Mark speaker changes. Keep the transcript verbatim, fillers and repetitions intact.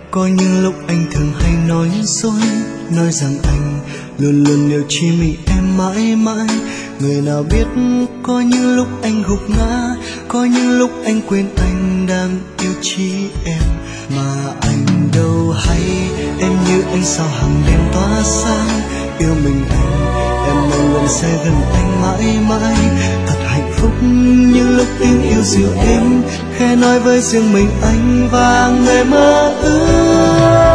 Speaker 1: Có những lúc anh thường hay nói dối, nói rằng anh luôn luôn yêu chỉ mình em mãi mãi. Người nào biết có những lúc anh gục ngã, có những lúc anh quên anh đang yêu chỉ em. Mà anh đâu hay, em như ánh sao hàng đêm tỏa sáng. Yêu mình anh, em mong luôn sẽ gần anh mãi mãi. Thật hạnh phúc những lúc tiếng yêu dịu êm, khẽ nói với riêng mình anh và người mơ ước.